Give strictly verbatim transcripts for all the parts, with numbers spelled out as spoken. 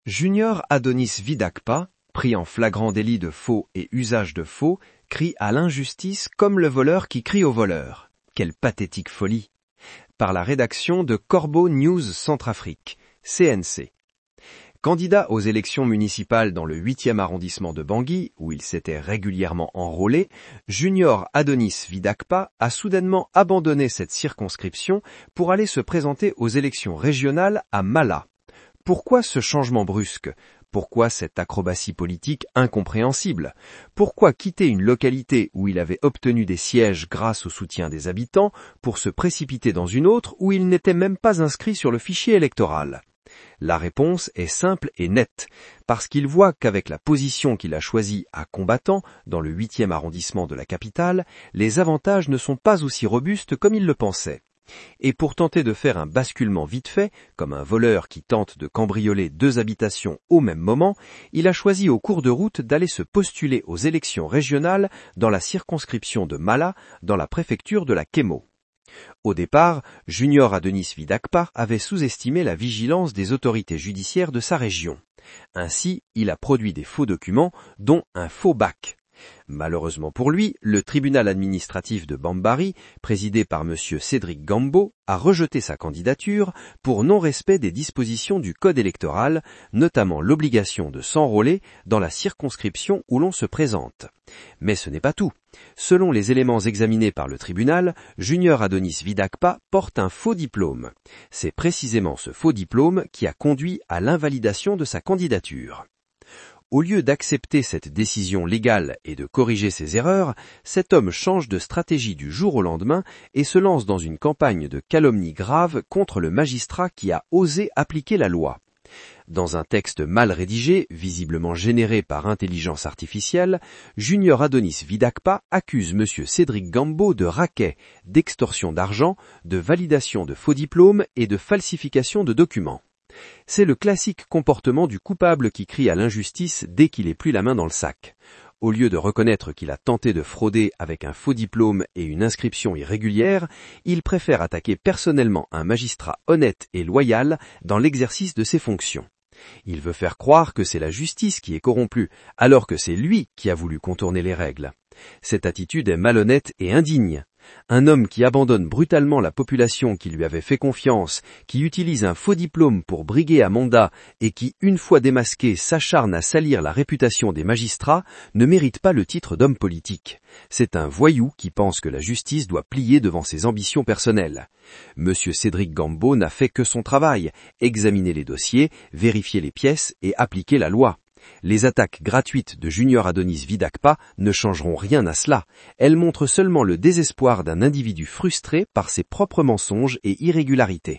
Junior Adonis Vidakpa, pris en flagrant délit de faux et usage de faux, crie à l'injustice comme le voleur qui crie au voleur. Quelle pathétique folie! Par la rédaction de Corbeau News Centrafrique, C N C. Candidat aux élections municipales dans le huitième arrondissement de Bangui, où il s'était régulièrement enrôlé, Junior Adonis Vidakpa a soudainement abandonné cette circonscription pour aller se présenter aux élections régionales à Mala. Pourquoi ce changement brusque? Pourquoi cette acrobatie politique incompréhensible? Pourquoi quitter une localité où il avait obtenu des sièges grâce au soutien des habitants pour se précipiter dans une autre où il n'était même pas inscrit sur le fichier électoral? La réponse est simple et nette, parce qu'il voit qu'avec la position qu'il a choisie à Combattant, dans le huitième arrondissement de la capitale, les avantages ne sont pas aussi robustes comme il le pensait. Et pour tenter de faire un basculement vite fait, comme un voleur qui tente de cambrioler deux habitations au même moment, il a choisi au cours de route d'aller se postuler aux élections régionales dans la circonscription de Mala, dans la préfecture de la Kémo. Au départ, Junior Adonis Vidakpa avait sous-estimé la vigilance des autorités judiciaires de sa région. Ainsi, il a produit des faux documents, dont un faux bac. Malheureusement pour lui, le tribunal administratif de Bambari, présidé par M. Cédric Gambo, a rejeté sa candidature pour non-respect des dispositions du code électoral, notamment l'obligation de s'enrôler dans la circonscription où l'on se présente. Mais ce n'est pas tout. Selon les éléments examinés par le tribunal, Junior Adonis Vidakpa porte un faux diplôme. C'est précisément ce faux diplôme qui a conduit à l'invalidation de sa candidature. Au lieu d'accepter cette décision légale et de corriger ses erreurs, cet homme change de stratégie du jour au lendemain et se lance dans une campagne de calomnie grave contre le magistrat qui a osé appliquer la loi. Dans un texte mal rédigé, visiblement généré par intelligence artificielle, Junior Adonis Vidakpa accuse M. Cédric Gambo de racket, d'extorsion d'argent, de validation de faux diplômes et de falsification de documents. C'est le classique comportement du coupable qui crie à l'injustice dès qu'il n'est plus la main dans le sac. Au lieu de reconnaître qu'il a tenté de frauder avec un faux diplôme et une inscription irrégulière, il préfère attaquer personnellement un magistrat honnête et loyal dans l'exercice de ses fonctions. Il veut faire croire que c'est la justice qui est corrompue, alors que c'est lui qui a voulu contourner les règles. Cette attitude est malhonnête et indigne. Un homme qui abandonne brutalement la population qui lui avait fait confiance, qui utilise un faux diplôme pour briguer à mandat et qui, une fois démasqué, s'acharne à salir la réputation des magistrats, ne mérite pas le titre d'homme politique. C'est un voyou qui pense que la justice doit plier devant ses ambitions personnelles. Monsieur Cédric Gambo n'a fait que son travail, examiner les dossiers, vérifier les pièces et appliquer la loi. Les attaques gratuites de Junior Adonis Vidakpa ne changeront rien à cela. Elles montrent seulement le désespoir d'un individu frustré par ses propres mensonges et irrégularités.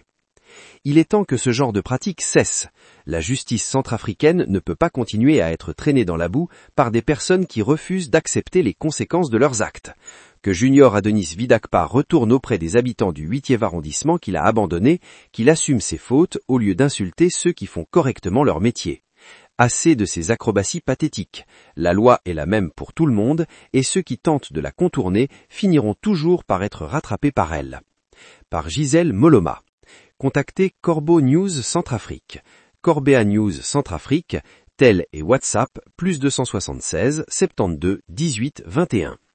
Il est temps que ce genre de pratique cesse. La justice centrafricaine ne peut pas continuer à être traînée dans la boue par des personnes qui refusent d'accepter les conséquences de leurs actes. Que Junior Adonis Vidakpa retourne auprès des habitants du huitième arrondissement qu'il a abandonné, qu'il assume ses fautes au lieu d'insulter ceux qui font correctement leur métier. Assez de ces acrobaties pathétiques. La loi est la même pour tout le monde et ceux qui tentent de la contourner finiront toujours par être rattrapés par elle. Par Gisèle Moloma. Contactez Corbeau News Centrafrique. Corbea News Centrafrique, tel et WhatsApp, plus deux cent soixante-seize, soixante-douze, dix-huit, vingt et un.